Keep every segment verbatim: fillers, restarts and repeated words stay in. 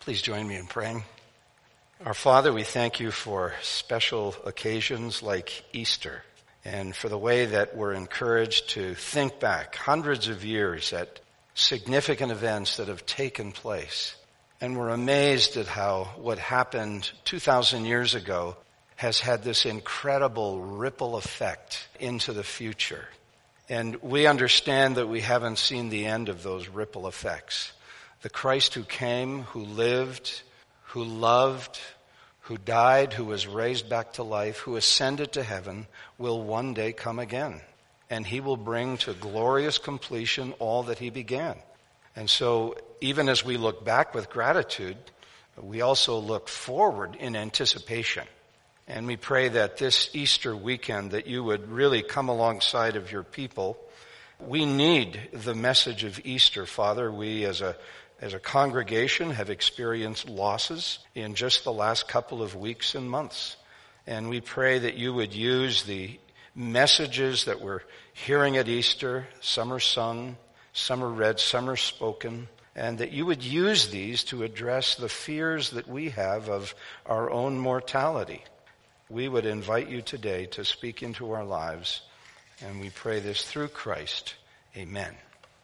Please join me in praying. Our Father, we thank you for special occasions like Easter and for the way that we're encouraged to think back hundreds of years at significant events that have taken place. And we're amazed at how what happened two thousand years ago has had this incredible ripple effect into the future. And we understand that we haven't seen the end of those ripple effects. The Christ who came, who lived, who loved, who died, who was raised back to life, who ascended to heaven, will one day come again. And he will bring to glorious completion all that he began. And so even as we look back with gratitude, we also look forward in anticipation. And we pray that this Easter weekend that you would really come alongside of your people. We need the message of Easter, Father. We as a As a congregation have experienced losses in just the last couple of weeks and months. And we pray that you would use the messages that we're hearing at Easter, some are sung, some are read, some are spoken, and that you would use these to address the fears that we have of our own mortality. We would invite you today to speak into our lives, and we pray this through Christ. Amen.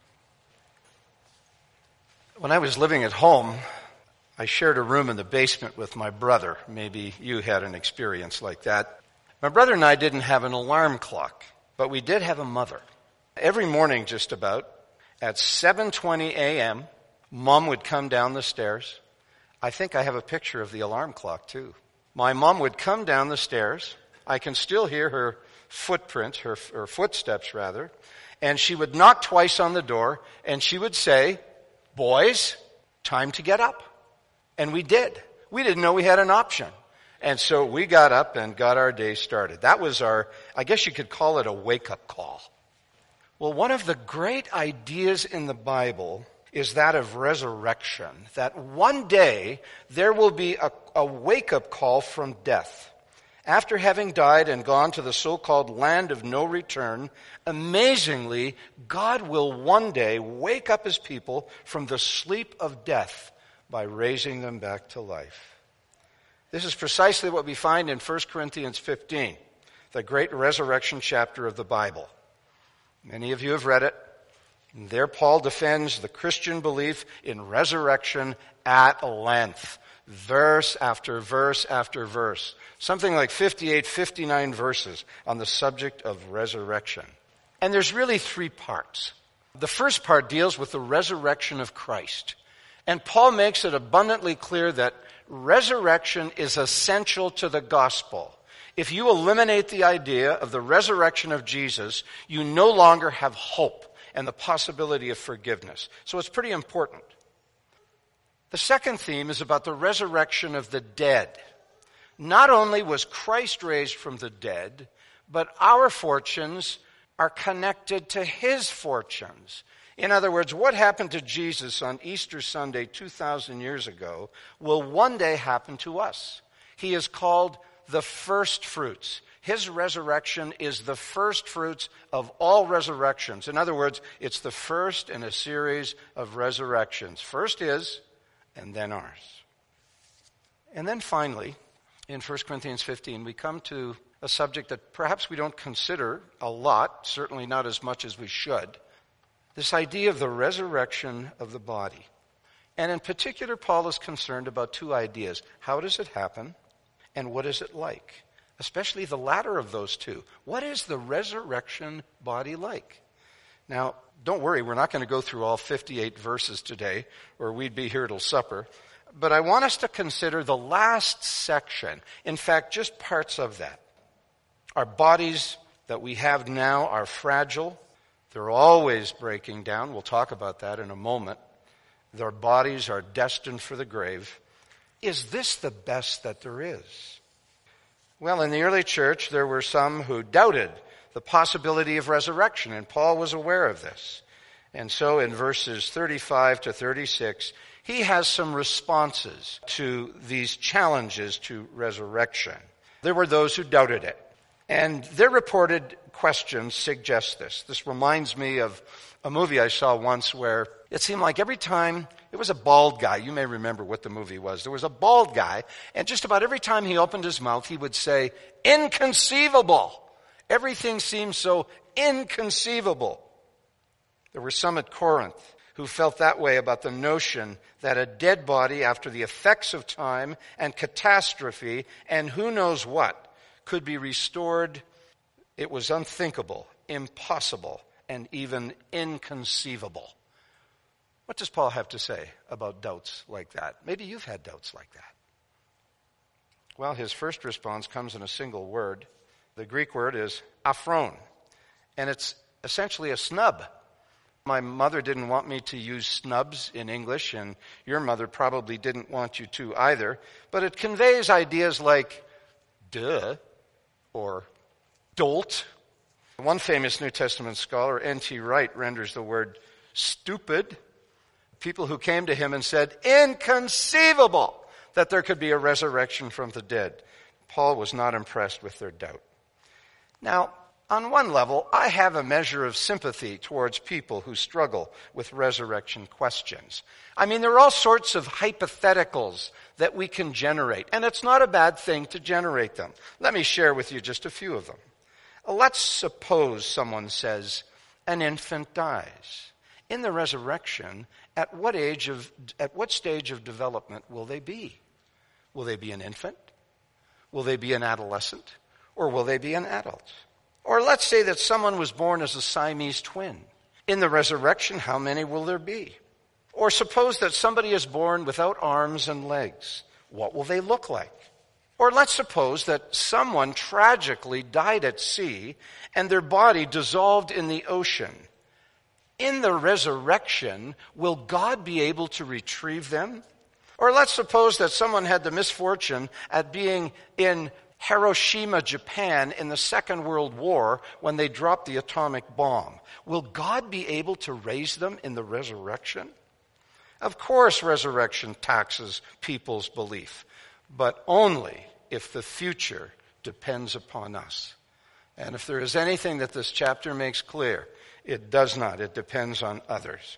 When I was living at home, I shared a room in the basement with my brother. Maybe you had an experience like that. My brother and I didn't have an alarm clock, but we did have a mother. Every morning just about, at seven twenty a.m., Mom would come down the stairs. I think I have a picture of the alarm clock too. My mom would come down the stairs. I can still hear her footprints, her, her footsteps rather, and she would knock twice on the door, and she would say, "Boys, time to get up." And we did. We didn't know we had an option. And so we got up and got our day started. That was our, I guess you could call it a wake-up call. Well, one of the great ideas in the Bible is that of resurrection, that one day there will be a, a wake-up call from death. After having died and gone to the so-called land of no return, amazingly, God will one day wake up his people from the sleep of death by raising them back to life. This is precisely what we find in First Corinthians fifteen, the great resurrection chapter of the Bible. Many of you have read it. And there Paul defends the Christian belief in resurrection at length. Verse after verse after verse. Something like fifty-eight, fifty-nine verses on the subject of resurrection. And there's really three parts. The first part deals with the resurrection of Christ. And Paul makes it abundantly clear that resurrection is essential to the gospel. If you eliminate the idea of the resurrection of Jesus, you no longer have hope and the possibility of forgiveness. So it's pretty important. The second theme is about the resurrection of the dead. Not only was Christ raised from the dead, but our fortunes are connected to his fortunes. In other words, what happened to Jesus on Easter Sunday two thousand years ago will one day happen to us. He is called the first fruits. His resurrection is the first fruits of all resurrections. In other words, it's the first in a series of resurrections. First his, and then ours. And then finally, in First Corinthians fifteen, we come to a subject that perhaps we don't consider a lot, certainly not as much as we should. This idea of the resurrection of the body. And in particular, Paul is concerned about two ideas. How does it happen? And what is it like? Especially the latter of those two. What is the resurrection body like? Now, don't worry, we're not going to go through all fifty-eight verses today, or we'd be here till supper. But I want us to consider the last section. In fact, just parts of that. Our bodies that we have now are fragile. They're always breaking down. We'll talk about that in a moment. Their bodies are destined for the grave. Is this the best that there is? Well, in the early church, there were some who doubted the possibility of resurrection, and Paul was aware of this. And so in verses thirty-five to thirty-six, he has some responses to these challenges to resurrection. There were those who doubted it. And their reported questions suggest this. This reminds me of a movie I saw once where it seemed like every time, it was a bald guy. You may remember what the movie was. There was a bald guy, and just about every time he opened his mouth, he would say, "Inconceivable." Everything seemed so inconceivable. There were some at Corinth who felt that way about the notion that a dead body, after the effects of time and catastrophe and who knows what, could be restored. It was unthinkable, impossible, and even inconceivable. What does Paul have to say about doubts like that? Maybe you've had doubts like that. Well, his first response comes in a single word. The Greek word is aphron, and it's essentially a snub. My mother didn't want me to use snubs in English, and your mother probably didn't want you to either, but it conveys ideas like duh or dolt. One famous New Testament scholar, N T Wright, renders the word stupid. People who came to him and said, "Inconceivable that there could be a resurrection from the dead." Paul was not impressed with their doubt. Now, on one level, I have a measure of sympathy towards people who struggle with resurrection questions. I mean, there are all sorts of hypotheticals that we can generate, and it's not a bad thing to generate them. Let me share with you just a few of them. Let's suppose someone says, an infant dies. In the resurrection, at what age of, at what stage of development will they be? Will they be an infant? Will they be an adolescent? Or will they be an adult? Or let's say that someone was born as a Siamese twin. In the resurrection, how many will there be? Or suppose that somebody is born without arms and legs. What will they look like? Or let's suppose that someone tragically died at sea and their body dissolved in the ocean. In the resurrection, will God be able to retrieve them? Or let's suppose that someone had the misfortune at being in Hiroshima, Japan in the Second World War when they dropped the atomic bomb. Will God be able to raise them in the resurrection? Of course, resurrection taxes people's belief, but only if the future depends upon us. And if there is anything that this chapter makes clear, it does not. It depends on others.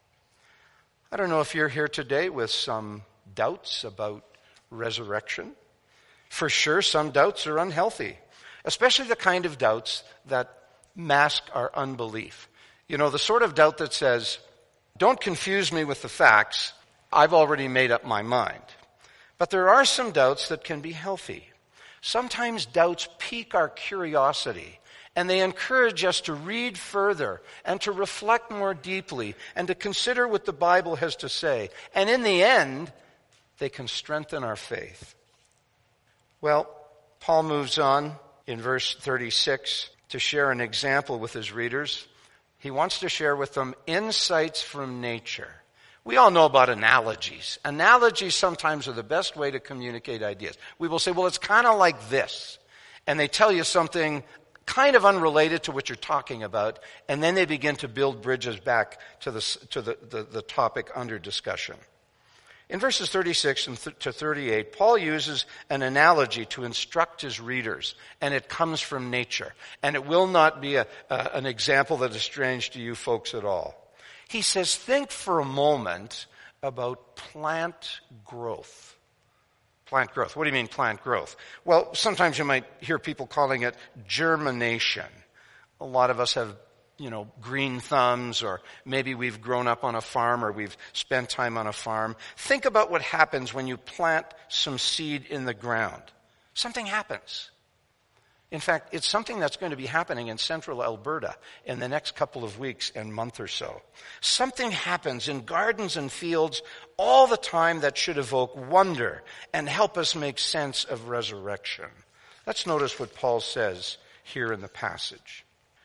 I don't know if you're here today with some doubts about resurrection. For sure, some doubts are unhealthy, especially the kind of doubts that mask our unbelief. You know, the sort of doubt that says, don't confuse me with the facts, I've already made up my mind. But there are some doubts that can be healthy. Sometimes doubts pique our curiosity, and they encourage us to read further and to reflect more deeply and to consider what the Bible has to say. And in the end, they can strengthen our faith. Well, Paul moves on in verse thirty-six to share an example with his readers. He wants to share with them insights from nature. We all know about analogies. Analogies sometimes are the best way to communicate ideas. We will say, well, it's kind of like this. And they tell you something kind of unrelated to what you're talking about, and then they begin to build bridges back to the, to the, the, the topic under discussion. In verses thirty-six and th- to thirty-eight, Paul uses an analogy to instruct his readers, and it comes from nature. And it will not be a, uh, an example that is strange to you folks at all. He says, think for a moment about plant growth. Plant growth. What do you mean plant growth? Well, sometimes you might hear people calling it germination. A lot of us have you know, green thumbs, or maybe we've grown up on a farm or we've spent time on a farm. Think about what happens when you plant some seed in the ground. Something happens. In fact, it's something that's going to be happening in central Alberta in the next couple of weeks and month or so. Something happens in gardens and fields all the time that should evoke wonder and help us make sense of resurrection. Let's notice what Paul says here in the passage.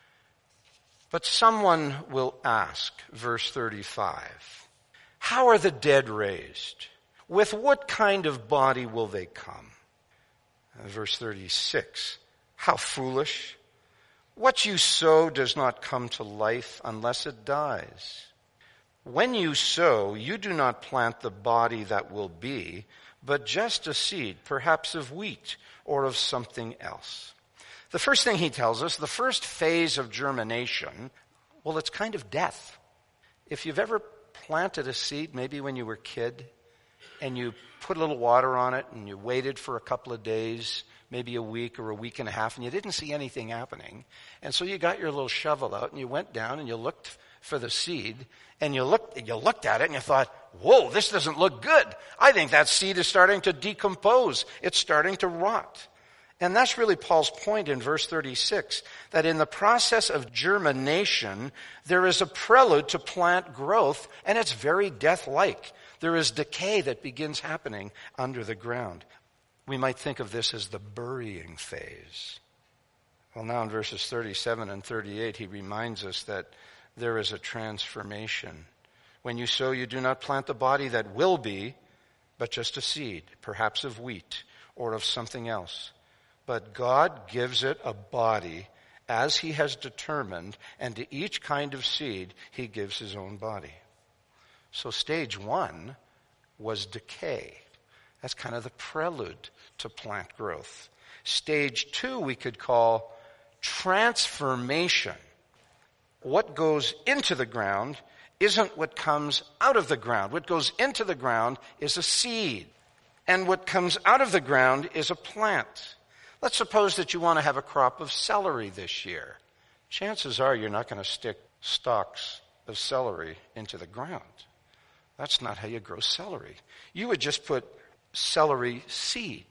But someone will ask, verse thirty-five, how are the dead raised? With what kind of body will they come? Uh, verse thirty-six, how foolish. What you sow does not come to life unless it dies. When you sow, you do not plant the body that will be, but just a seed, perhaps of wheat or of something else. The first thing he tells us, the first phase of germination, well, it's kind of death. If you've ever planted a seed, maybe when you were a kid, and you put a little water on it and you waited for a couple of days, maybe a week or a week and a half, and you didn't see anything happening. And so you got your little shovel out and you went down and you looked for the seed, and you looked, you looked at it and you thought, whoa, this doesn't look good. I think that seed is starting to decompose. It's starting to rot. And that's really Paul's point in verse thirty-six, that in the process of germination, there is a prelude to plant growth, and it's very death-like. There is decay that begins happening under the ground. We might think of this as the burying phase. Well, now in verses thirty-seven and thirty-eight, he reminds us that there is a transformation. When you sow, you do not plant the body that will be, but just a seed, perhaps of wheat or of something else. But God gives it a body as he has determined, and to each kind of seed he gives his own body. So stage one was decay. That's kind of the prelude to plant growth. Stage two we could call transformation. What goes into the ground isn't what comes out of the ground. What goes into the ground is a seed. And what comes out of the ground is a plant. Let's suppose that you want to have a crop of celery this year. Chances are you're not going to stick stalks of celery into the ground. That's not how you grow celery. You would just put celery seed.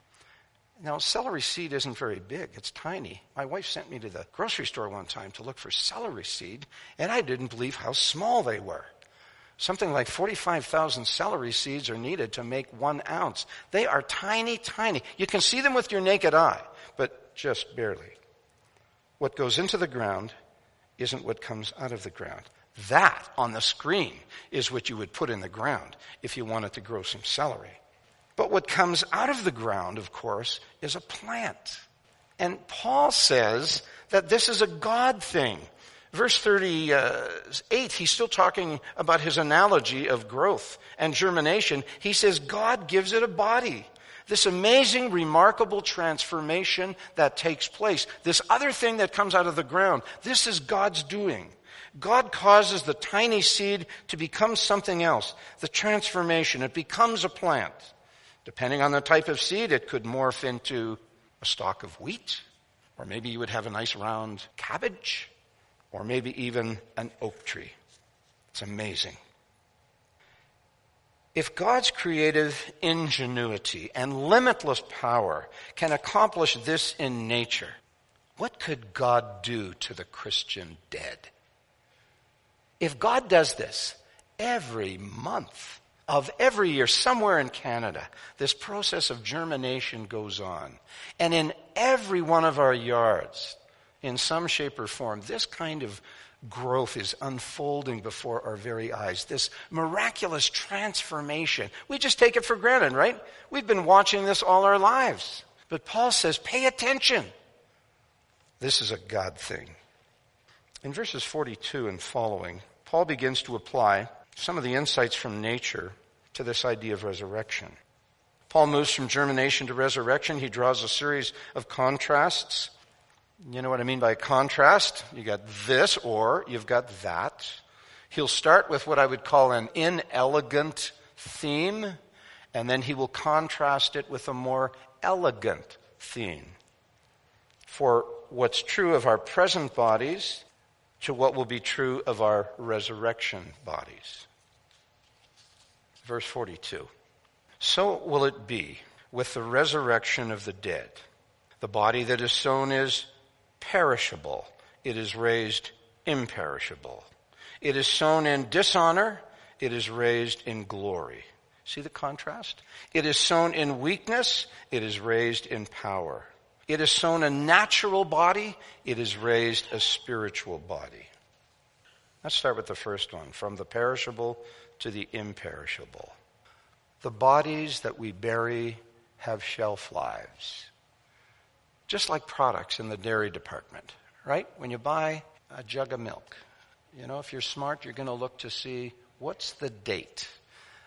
Now, celery seed isn't very big. It's tiny. My wife sent me to the grocery store one time to look for celery seed, and I didn't believe how small they were. Something like forty-five thousand celery seeds are needed to make one ounce. They are tiny, tiny. You can see them with your naked eye, but just barely. What goes into the ground isn't what comes out of the ground. That, on the screen, is what you would put in the ground if you wanted to grow some celery. But what comes out of the ground, of course, is a plant. And Paul says that this is a God thing. Verse thirty-eight, he's still talking about his analogy of growth and germination. He says God gives it a body. This amazing, remarkable transformation that takes place. This other thing that comes out of the ground, this is God's doing. God causes the tiny seed to become something else. The transformation, it becomes a plant. Depending on the type of seed, it could morph into a stalk of wheat, or maybe you would have a nice round cabbage, or maybe even an oak tree. It's amazing. If God's creative ingenuity and limitless power can accomplish this in nature, what could God do to the Christian dead? If God does this every month of every year, somewhere in Canada, this process of germination goes on. And in every one of our yards, in some shape or form, this kind of growth is unfolding before our very eyes. This miraculous transformation. We just take it for granted, right? We've been watching this all our lives. But Paul says, pay attention. This is a God thing. In verses forty-two and following, Paul begins to apply some of the insights from nature to this idea of resurrection. Paul moves from germination to resurrection. He draws a series of contrasts. You know what I mean by contrast? You got this or you've got that. He'll start with what I would call an inelegant theme, and then he will contrast it with a more elegant theme. For what's true of our present bodies to what will be true of our resurrection bodies. Verse forty-two. So will it be with the resurrection of the dead. The body that is sown is perishable. It is raised imperishable. It is sown in dishonor. It is raised in glory. See the contrast? It is sown in weakness. It is raised in power. It is sown a natural body. It is raised a spiritual body. Let's start with the first one, from the perishable to the imperishable. The bodies that we bury have shelf lives. Just like products in the dairy department, right? When you buy a jug of milk, you know, if you're smart, you're going to look to see what's the date.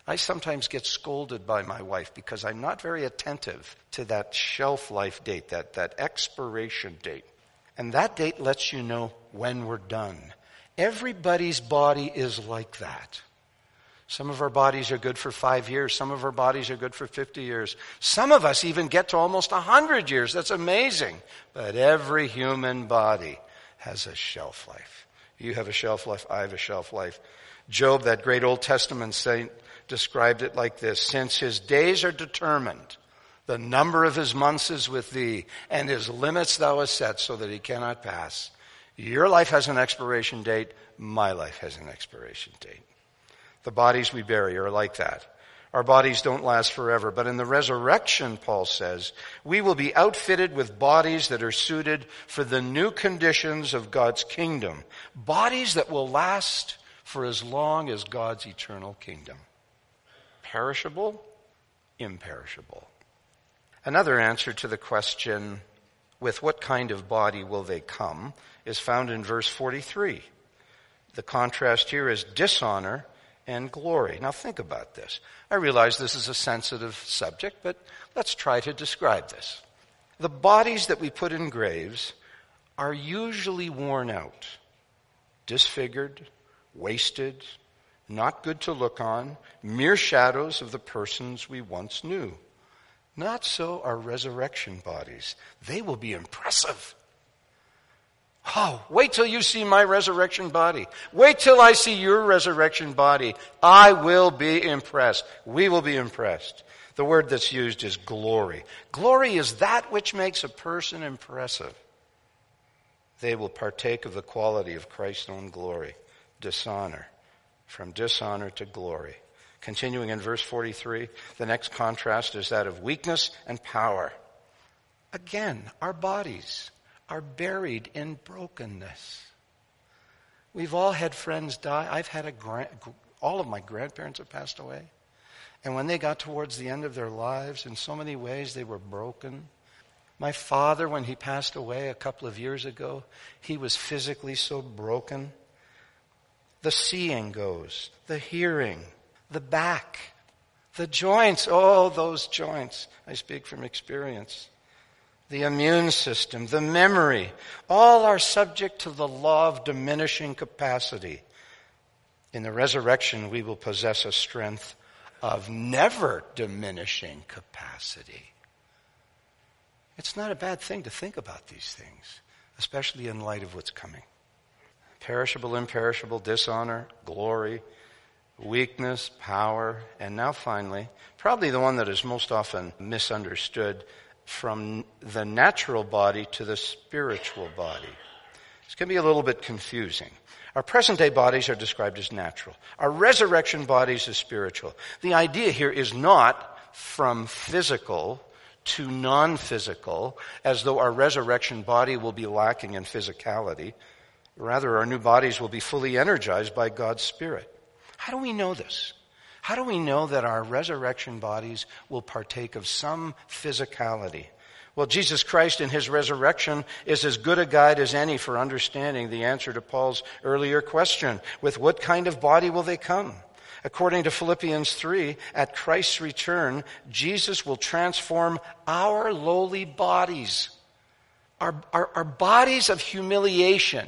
I sometimes get scolded by my wife because I'm not very attentive to that shelf life date, that, that expiration date. And that date lets you know when we're done. Everybody's body is like that. Some of our bodies are good for five years. Some of our bodies are good for fifty years. Some of us even get to almost one hundred years. That's amazing. But every human body has a shelf life. You have a shelf life. I have a shelf life. Job, that great Old Testament saint, described it like this: since his days are determined, the number of his months is with thee, and his limits thou hast set so that he cannot pass. Your life has an expiration date. My life has an expiration date. The bodies we bury are like that. Our bodies don't last forever, but in the resurrection, Paul says, we will be outfitted with bodies that are suited for the new conditions of God's kingdom. Bodies that will last for as long as God's eternal kingdom. Perishable, imperishable. Another answer to the question, with what kind of body will they come, is found in verse forty-three. The contrast here is dishonor and glory. Now think about this. I realize this is a sensitive subject, but let's try to describe this. The bodies that we put in graves are usually worn out, disfigured, wasted, not good to look on, mere shadows of the persons we once knew. Not so our resurrection bodies. They will be impressive. Oh, wait till you see my resurrection body. Wait till I see your resurrection body. I will be impressed. We will be impressed. The word that's used is glory. Glory is that which makes a person impressive. They will partake of the quality of Christ's own glory. Dishonor. From dishonor to glory. Continuing in verse forty-three, the next contrast is that of weakness and power. Again, our bodies are buried in brokenness. We've all had friends die. I've had a grand, all of my grandparents have passed away. And when they got towards the end of their lives, in so many ways they were broken. My father, when he passed away a couple of years ago, he was physically so broken. The seeing goes, the hearing, the back, the joints, oh, those joints. I speak from experience. The immune system, the memory, all are subject to the law of diminishing capacity. In the resurrection, we will possess a strength of never diminishing capacity. It's not a bad thing to think about these things, especially in light of what's coming. Perishable, imperishable, dishonor, glory, weakness, power, and now finally, probably the one that is most often misunderstood, from the natural body to the spiritual body. This can be a little bit confusing. Our present-day bodies are described as natural. Our resurrection bodies are spiritual. The idea here is not from physical to non-physical, as though our resurrection body will be lacking in physicality. Rather, our new bodies will be fully energized by God's Spirit. How do we know this? How do we know that our resurrection bodies will partake of some physicality? Well, Jesus Christ in his resurrection is as good a guide as any for understanding the answer to Paul's earlier question. With what kind of body will they come? According to Philippians three, at Christ's return, Jesus will transform our lowly bodies, our, our, our bodies of humiliation.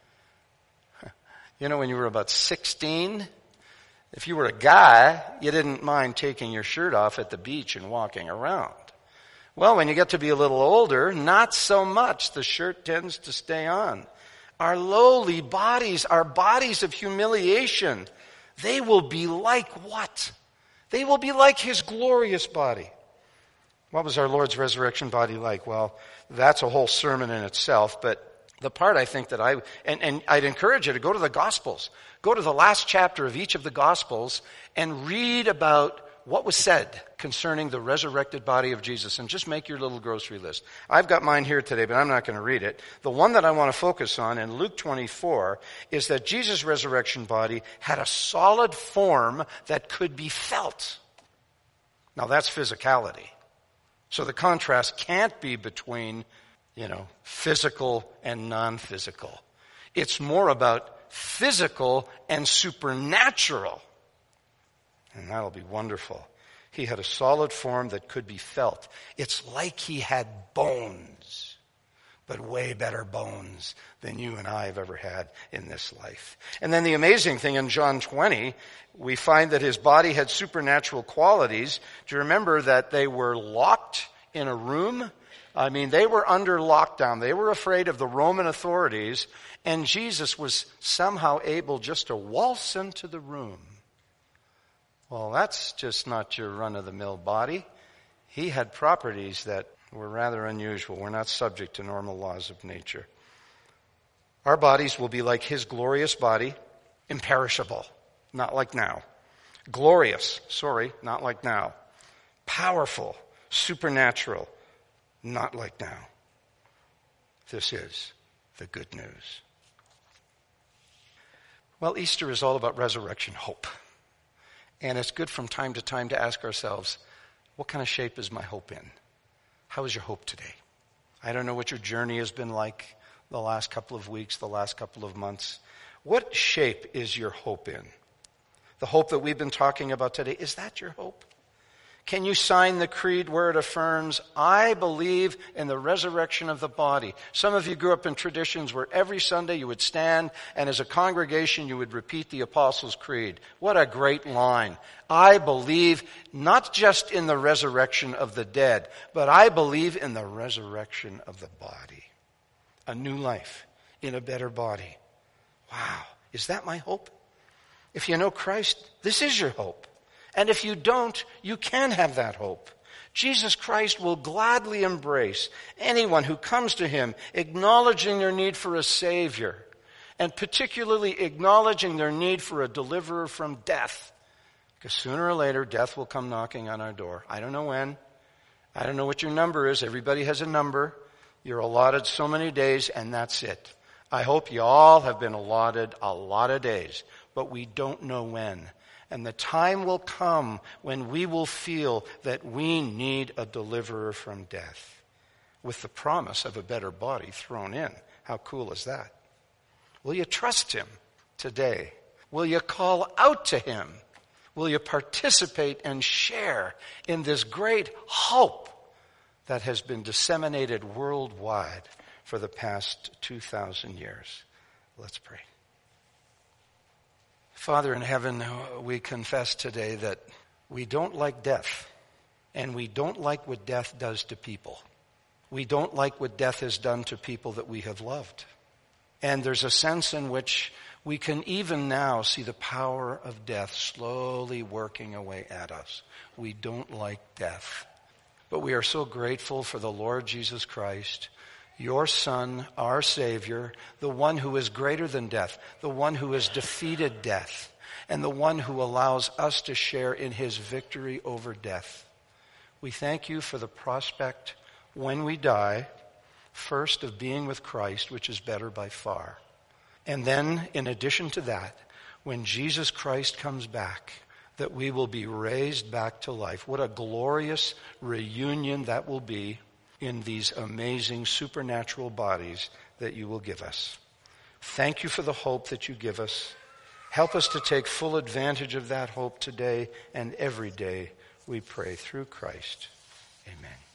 You know, when you were about sixteen, if you were a guy, you didn't mind taking your shirt off at the beach and walking around. Well, when you get to be a little older, not so much. The shirt tends to stay on. Our lowly bodies, our bodies of humiliation, they will be like what? They will be like his glorious body. What was our Lord's resurrection body like? Well, that's a whole sermon in itself, but the part I think that I, and, and I'd encourage you to go to the Gospels. Go to the last chapter of each of the Gospels and read about what was said concerning the resurrected body of Jesus, and just make your little grocery list. I've got mine here today, but I'm not going to read it. The one that I want to focus on in Luke twenty-four is that Jesus' resurrection body had a solid form that could be felt. Now that's physicality. So the contrast can't be between, you know, physical and non-physical. It's more about physical and supernatural. And that'll be wonderful. He had a solid form that could be felt. It's like he had bones, but way better bones than you and I have ever had in this life. And then the amazing thing in John twenty, we find that his body had supernatural qualities. Do you remember that they were locked in a room? I mean, they were under lockdown. They were afraid of the Roman authorities, and Jesus was somehow able just to waltz into the room. Well, that's just not your run-of-the-mill body. He had properties that were rather unusual. We're not subject to normal laws of nature. Our bodies will be like his glorious body, imperishable, not like now. Glorious, sorry, not like now. Powerful, supernatural, not like now. This is the good news. Well, Easter is all about resurrection hope. And it's good from time to time to ask ourselves, what kind of shape is my hope in? How is your hope today? I don't know what your journey has been like the last couple of weeks, the last couple of months. What shape is your hope in? The hope that we've been talking about today, is that your hope? Can you sign the creed where it affirms, I believe in the resurrection of the body? Some of you grew up in traditions where every Sunday you would stand and as a congregation you would repeat the Apostles' Creed. What a great line. I believe not just in the resurrection of the dead, but I believe in the resurrection of the body. A new life in a better body. Wow. Is that my hope? If you know Christ, this is your hope. And if you don't, you can have that hope. Jesus Christ will gladly embrace anyone who comes to him, acknowledging their need for a Savior, and particularly acknowledging their need for a deliverer from death. Because sooner or later, death will come knocking on our door. I don't know when. I don't know what your number is. Everybody has a number. You're allotted so many days, and that's it. I hope you all have been allotted a lot of days, but we don't know when. And the time will come when we will feel that we need a deliverer from death, with the promise of a better body thrown in. How cool is that? Will you trust him today? Will you call out to him? Will you participate and share in this great hope that has been disseminated worldwide for the past two thousand years? Let's pray. Father in heaven, we confess today that we don't like death, and we don't like what death does to people. We don't like what death has done to people that we have loved. And there's a sense in which we can even now see the power of death slowly working away at us. We don't like death. But we are so grateful for the Lord Jesus Christ, your Son, our Savior, the one who is greater than death, the one who has defeated death, and the one who allows us to share in his victory over death. We thank you for the prospect when we die, first of being with Christ, which is better by far. And then, in addition to that, when Jesus Christ comes back, that we will be raised back to life. What a glorious reunion that will be in these amazing supernatural bodies that you will give us. Thank you for the hope that you give us. Help us to take full advantage of that hope today and every day, we pray, through Christ. Amen.